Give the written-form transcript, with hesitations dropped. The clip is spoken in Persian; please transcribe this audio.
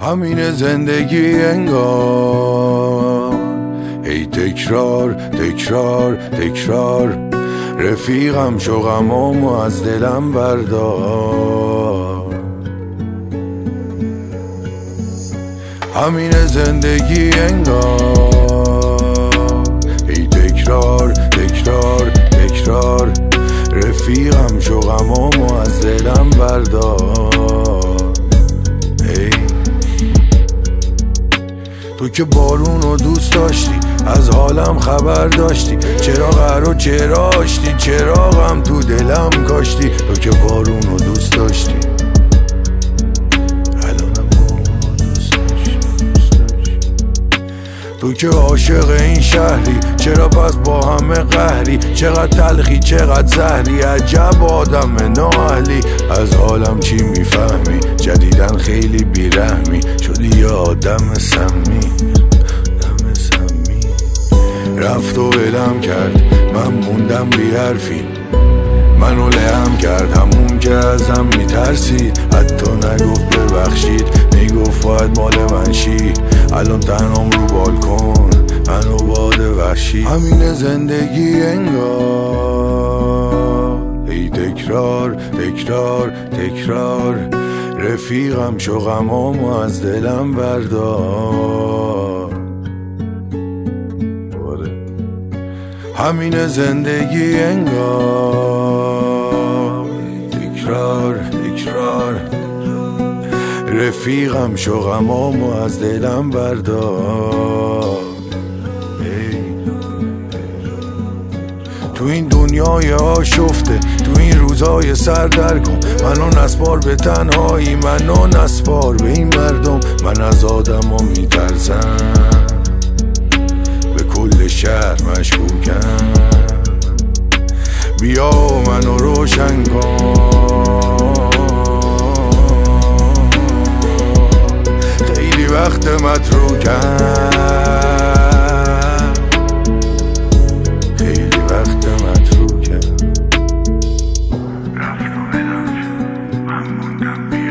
همین زندگی انگار ای تکرار تکرار تکرار، رفیقم شو غمامو از دلم بردار. همین زندگی انگار ای تکرار تکرار تکرار، رفیقم شو غمامو از دلم بردار. ای تو که بارونو دوست داشتی، از حالم خبر داشتی، چرا قرار چرا آشتی، چراغم تو دلم کاشتی. تو که بارونو دوست داشتی، الانم بارونو دوست داشتی. تو که عاشق این شهری، چرا پس با همه قهری، چقدر تلخی چقدر زهری، عجب آدم نااهلی. از حالم چی میفهمی، جدیدن خیلی بیرحمی، شدی یه آدم سمی. رفت و ولم کرد، من موندم بی حرفی، منو لهم کرد همون که ازم میترسید. حتی نگفت ببخشید، میگفت باید مال من شی. الان تنهام رو بالکن، منو باد وحشی. همین زندگی انگار ای تکرار تکرار تکرار، رفیقم شو غمامو از دلم بردار. همین زندگی انگار تکرار تکرار، رفیقم شو غمامو از دلم بردار. تو این دنیای آشفته، تو این روزای سردرگم، منو نسپار به تنهایی، منو نسپار به این مردم. من از آدم ها میترسم، به کل شهر مشکوکم. بیا منو روشن کن، خیلی وقت متروکم، خیلی وقت متروکم. رفت و ولم شد، من موندم